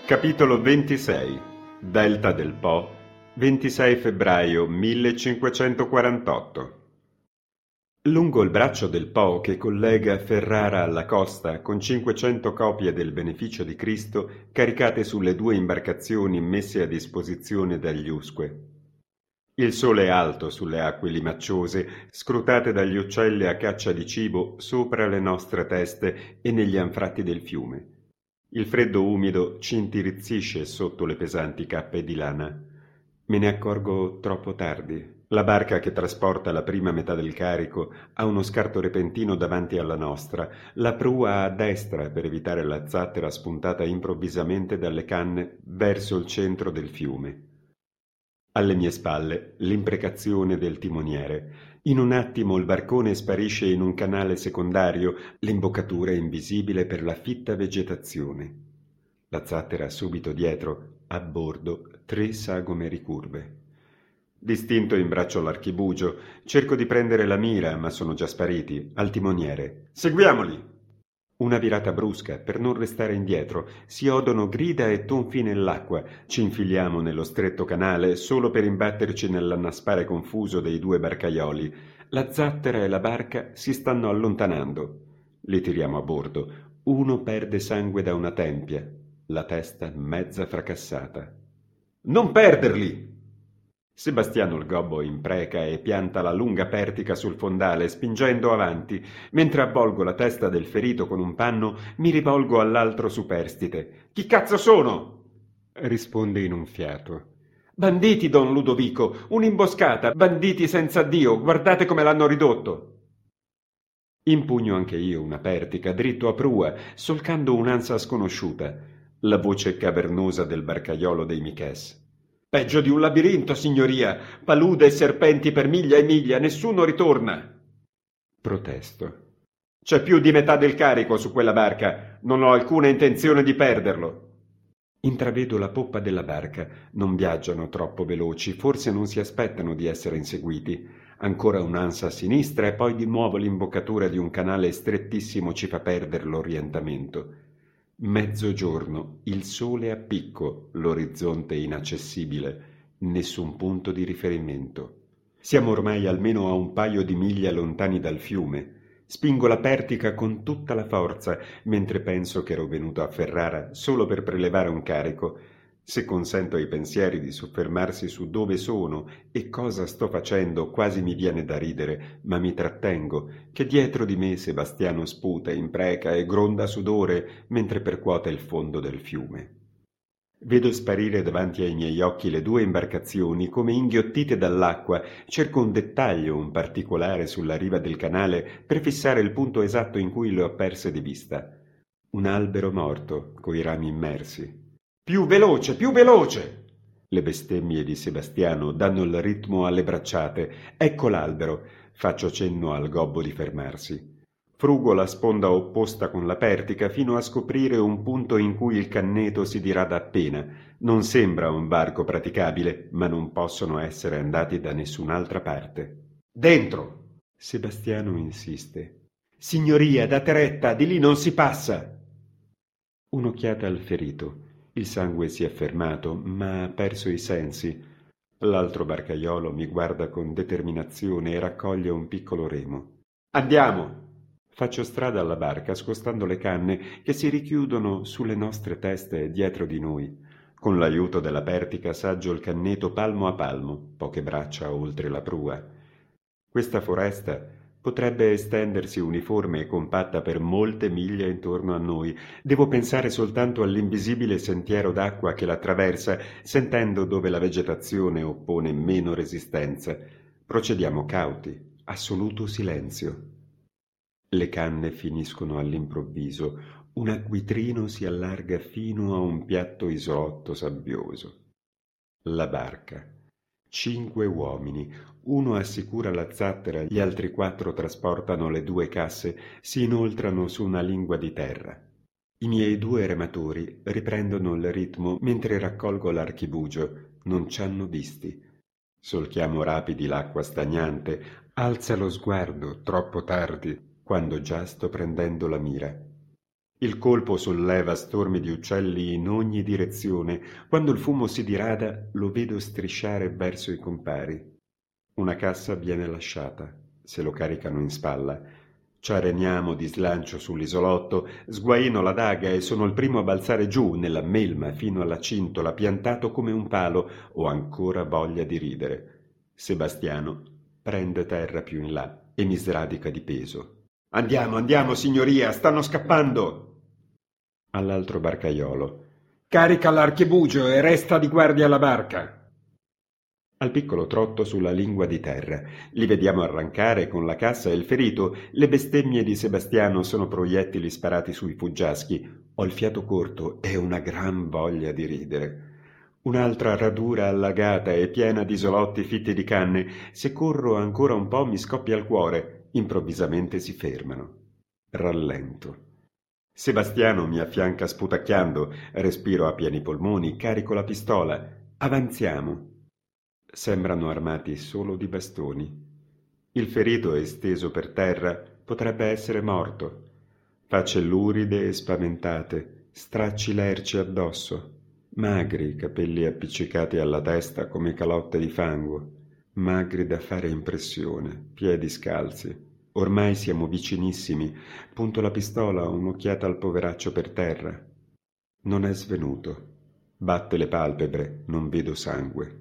Capitolo 26. Delta del Po, 26 febbraio 1548. Lungo il braccio del Po che collega Ferrara alla costa, con 500 copie del Beneficio di Cristo caricate sulle 2 imbarcazioni messe a disposizione dagli Usque. Il sole è alto sulle acque limacciose, scrutate dagli uccelli a caccia di cibo sopra le nostre teste e negli anfratti del fiume. Il freddo umido ci intirizzisce sotto le pesanti cappe di lana. Me ne accorgo troppo tardi. La barca che trasporta la prima metà del carico ha uno scarto repentino davanti alla nostra, la prua a destra per evitare la zattera spuntata improvvisamente dalle canne verso il centro del fiume. Alle mie spalle l'imprecazione del timoniere. In un attimo il barcone sparisce in un canale secondario, l'imboccatura è invisibile per la fitta vegetazione. La zattera subito dietro, a bordo, 3 sagome ricurve. Distinto imbraccio l'archibugio, cerco di prendere la mira, ma sono già spariti, al timoniere. «Seguiamoli!» Una virata brusca, per non restare indietro, si odono grida e tonfi nell'acqua, ci infiliamo nello stretto canale solo per imbatterci nell'annaspare confuso dei 2 barcaioli. La zattera e la barca si stanno allontanando. Li tiriamo a bordo. Uno perde sangue da una tempia, la testa mezza fracassata. «Non perderli!» Sebastiano il gobbo impreca e pianta la lunga pertica sul fondale, spingendo avanti. Mentre avvolgo la testa del ferito con un panno, mi rivolgo all'altro superstite. «Chi cazzo sono?» risponde in un fiato. «Banditi, don Ludovico! Un'imboscata! Banditi senza Dio! Guardate come l'hanno ridotto!» Impugno anche io una pertica, dritto a prua, solcando un'ansa sconosciuta. La voce cavernosa del barcaiolo dei Miches. «Peggio di un labirinto, signoria! Palude e serpenti per miglia e miglia, nessuno ritorna!» Protesto. «C'è più di metà del carico su quella barca, non ho alcuna intenzione di perderlo!» Intravedo la poppa della barca, non viaggiano troppo veloci, forse non si aspettano di essere inseguiti. Ancora un'ansa a sinistra e poi di nuovo l'imboccatura di un canale strettissimo ci fa perdere l'orientamento. Mezzogiorno, il sole a picco, l'orizzonte inaccessibile, nessun punto di riferimento. Siamo ormai almeno a un paio di miglia lontani dal fiume. Spingo la pertica con tutta la forza, mentre penso che ero venuto a Ferrara solo per prelevare un carico. Se consento ai pensieri di soffermarsi su dove sono e cosa sto facendo, quasi mi viene da ridere, ma mi trattengo, che dietro di me Sebastiano sputa, impreca e gronda sudore mentre percuote il fondo del fiume. Vedo sparire davanti ai miei occhi le 2 imbarcazioni come inghiottite dall'acqua. Cerco un dettaglio, un particolare sulla riva del canale per fissare il punto esatto in cui le ho perse di vista. Un albero morto, coi rami immersi. «Più veloce, più veloce!» Le bestemmie di Sebastiano danno il ritmo alle bracciate. «Ecco l'albero!» Faccio cenno al gobbo di fermarsi. Frugo la sponda opposta con la pertica fino a scoprire un punto in cui il canneto si dirada appena. Non sembra un varco praticabile, ma non possono essere andati da nessun'altra parte. «Dentro!» Sebastiano insiste. «Signoria, date retta, di lì non si passa!» Un'occhiata al ferito. Il sangue si è fermato, ma ha perso i sensi. L'altro barcaiolo mi guarda con determinazione e raccoglie un piccolo remo. «Andiamo!» Faccio strada alla barca, scostando le canne che si richiudono sulle nostre teste dietro di noi. Con l'aiuto della pertica saggio il canneto palmo a palmo, poche braccia oltre la prua. Questa foresta potrebbe estendersi uniforme e compatta per molte miglia intorno a noi. Devo pensare soltanto all'invisibile sentiero d'acqua che la attraversa, sentendo dove la vegetazione oppone meno resistenza. Procediamo cauti, assoluto silenzio. Le canne finiscono all'improvviso. Un acquitrino si allarga fino a un piatto isolotto sabbioso. La barca. 5 uomini. Uno assicura la zattera, gli altri 4 trasportano le 2 casse, si inoltrano su una lingua di terra. I miei 2 rematori riprendono il ritmo mentre raccolgo l'archibugio. Non ci hanno visti. Solchiamo rapidi l'acqua stagnante. Alza lo sguardo, troppo tardi, quando già sto prendendo la mira. Il colpo solleva stormi di uccelli in ogni direzione. Quando il fumo si dirada, lo vedo strisciare verso i compari. Una cassa viene lasciata. Se lo caricano in spalla. Ci areniamo di slancio sull'isolotto, sguaino la daga e sono il primo a balzare giù nella melma fino alla cintola, piantato come un palo. Ho ancora voglia di ridere. Sebastiano prende terra più in là e mi sradica di peso. Andiamo, andiamo, signoria, stanno scappando! All'altro barcaiolo. Carica l'archebugio e resta di guardia alla barca. Al piccolo trotto sulla lingua di terra. Li vediamo arrancare con la cassa e il ferito. Le bestemmie di Sebastiano sono proiettili sparati sui fuggiaschi. Ho il fiato corto e una gran voglia di ridere. Un'altra radura allagata e piena di isolotti fitti di canne. Se corro ancora un po' mi scoppia il cuore. Improvvisamente si fermano. Rallento. Sebastiano mi affianca sputacchiando. Respiro a pieni polmoni, carico la pistola. Avanziamo. Sembrano armati solo di bastoni. Il ferito è steso per terra, potrebbe essere morto. Facce luride e spaventate, stracci lerci addosso, magri, capelli appiccicati alla testa come calotte di fango, magri da fare impressione, piedi scalzi. Ormai siamo vicinissimi, punto la pistola, un'occhiata al poveraccio per terra. Non è svenuto. Batte le palpebre, non vedo sangue.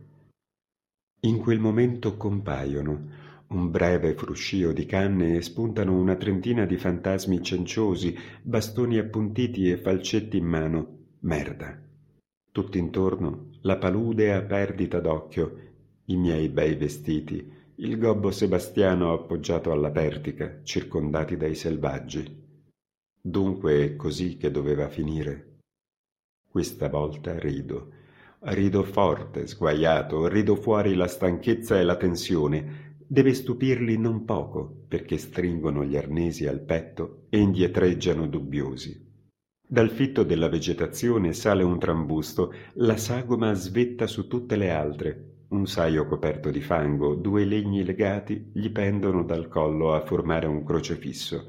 In quel momento compaiono un breve fruscio di canne e spuntano una trentina di fantasmi cenciosi, bastoni appuntiti e falcetti in mano. Merda. Tutt'intorno la palude a perdita d'occhio, i miei bei vestiti, il gobbo Sebastiano appoggiato alla pertica, circondati dai selvaggi. Dunque è così che doveva finire. Questa volta rido. Rido forte, sguaiato, rido fuori la stanchezza e la tensione. Deve stupirli non poco, perché stringono gli arnesi al petto e indietreggiano dubbiosi. Dal fitto della vegetazione sale un trambusto, la sagoma svetta su tutte le altre. Un saio coperto di fango, 2 legni legati, gli pendono dal collo a formare un crocefisso.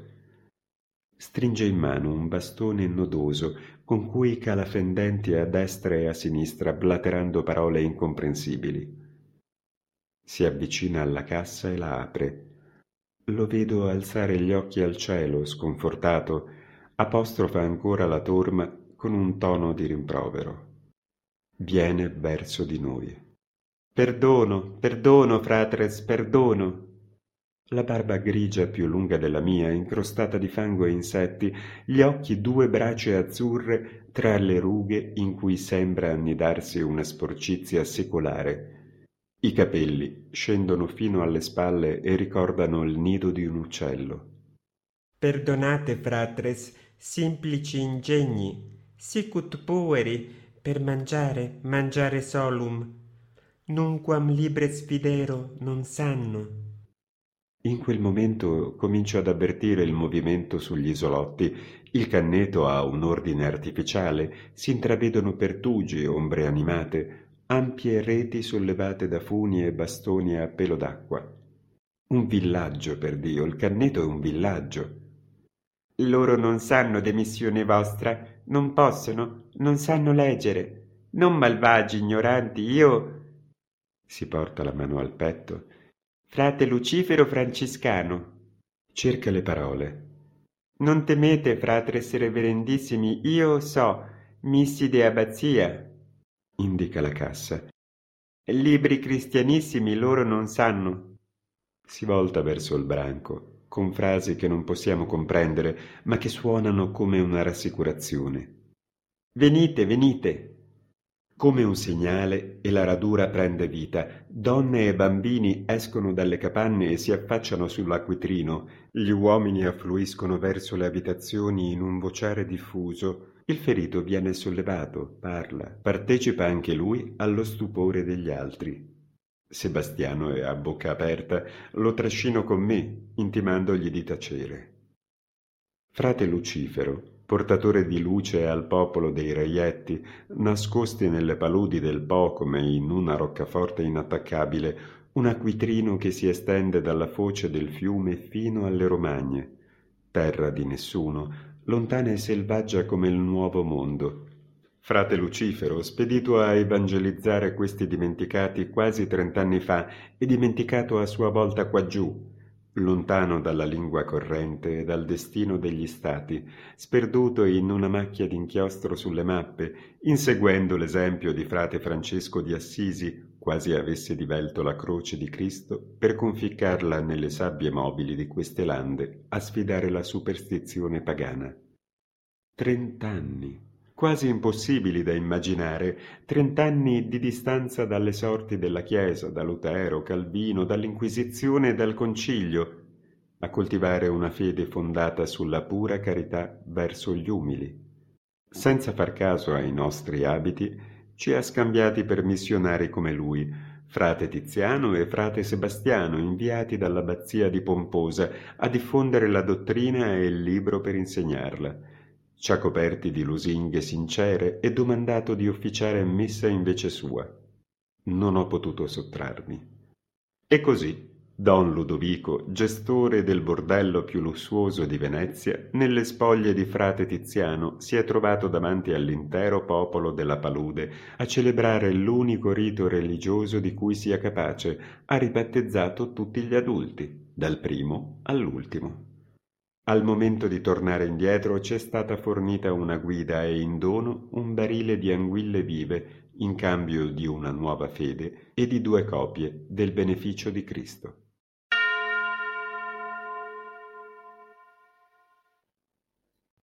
Stringe in mano un bastone nodoso con cui cala fendenti a destra e a sinistra, blaterando parole incomprensibili. Si avvicina alla cassa e la apre. Lo vedo alzare gli occhi al cielo, sconfortato, apostrofa ancora la torma con un tono di rimprovero. Viene verso di noi. Perdono, perdono, fratres, perdono. La barba grigia più lunga della mia, incrostata di fango e insetti, gli occhi 2 brace azzurre tra le rughe in cui sembra annidarsi una sporcizia secolare. I capelli scendono fino alle spalle e ricordano il nido di un uccello. Perdonate, fratres, semplici ingegni, sicut poveri, per mangiare solum, nunquam libres videro non sanno. In quel momento comincio ad avvertire il movimento sugli isolotti. Il canneto ha un ordine artificiale, si intravedono pertugi, ombre animate, ampie reti sollevate da funi e bastoni a pelo d'acqua. Un villaggio, per Dio, il canneto è un villaggio. Loro non sanno de missione vostra, non possono, non sanno leggere. Non malvagi, ignoranti, io... Si porta la mano al petto. Frate Lucifero Franciscano. Cerca le parole. Non temete, fratres reverendissimi, io so, missi de abbazia. Indica la cassa. Libri cristianissimi loro non sanno. Si volta verso il branco, con frasi che non possiamo comprendere, ma che suonano come una rassicurazione. Venite, venite. Come un segnale e la radura prende vita. Donne e bambini escono dalle capanne e si affacciano sull'acquitrino. Gli uomini affluiscono verso le abitazioni in un vociare diffuso. Il ferito viene sollevato, parla, partecipa anche lui allo stupore degli altri. Sebastiano è a bocca aperta, lo trascino con me, intimandogli di tacere. Frate Lucifero, portatore di luce al popolo dei reietti, nascosti nelle paludi del Po come in una roccaforte inattaccabile, un acquitrino che si estende dalla foce del fiume fino alle Romagne, terra di nessuno, lontana e selvaggia come il nuovo mondo. Frate Lucifero, spedito a evangelizzare questi dimenticati quasi 30 anni fa e dimenticato a sua volta quaggiù, lontano dalla lingua corrente e dal destino degli stati, sperduto in una macchia d'inchiostro sulle mappe, inseguendo l'esempio di frate Francesco di Assisi, quasi avesse divelto la croce di Cristo per conficcarla nelle sabbie mobili di queste lande, a sfidare la superstizione pagana. 30 anni! Quasi impossibili da immaginare, 30 anni di distanza dalle sorti della Chiesa, da Lutero, Calvino, dall'Inquisizione e dal Concilio, a coltivare una fede fondata sulla pura carità verso gli umili. Senza far caso ai nostri abiti, ci ha scambiati per missionari come lui, frate Tiziano e frate Sebastiano, inviati dall'abbazia di Pomposa a diffondere la dottrina e il libro per insegnarla. Ci ha coperti di lusinghe sincere e domandato di officiare messa in vece sua. Non ho potuto sottrarmi. E così, Don Ludovico, gestore del bordello più lussuoso di Venezia, nelle spoglie di frate Tiziano si è trovato davanti all'intero popolo della palude a celebrare l'unico rito religioso di cui sia capace. Ha ribattezzato tutti gli adulti, dal primo all'ultimo. Al momento di tornare indietro ci è stata fornita una guida e in dono un barile di anguille vive in cambio di una nuova fede e di 2 copie del beneficio di Cristo.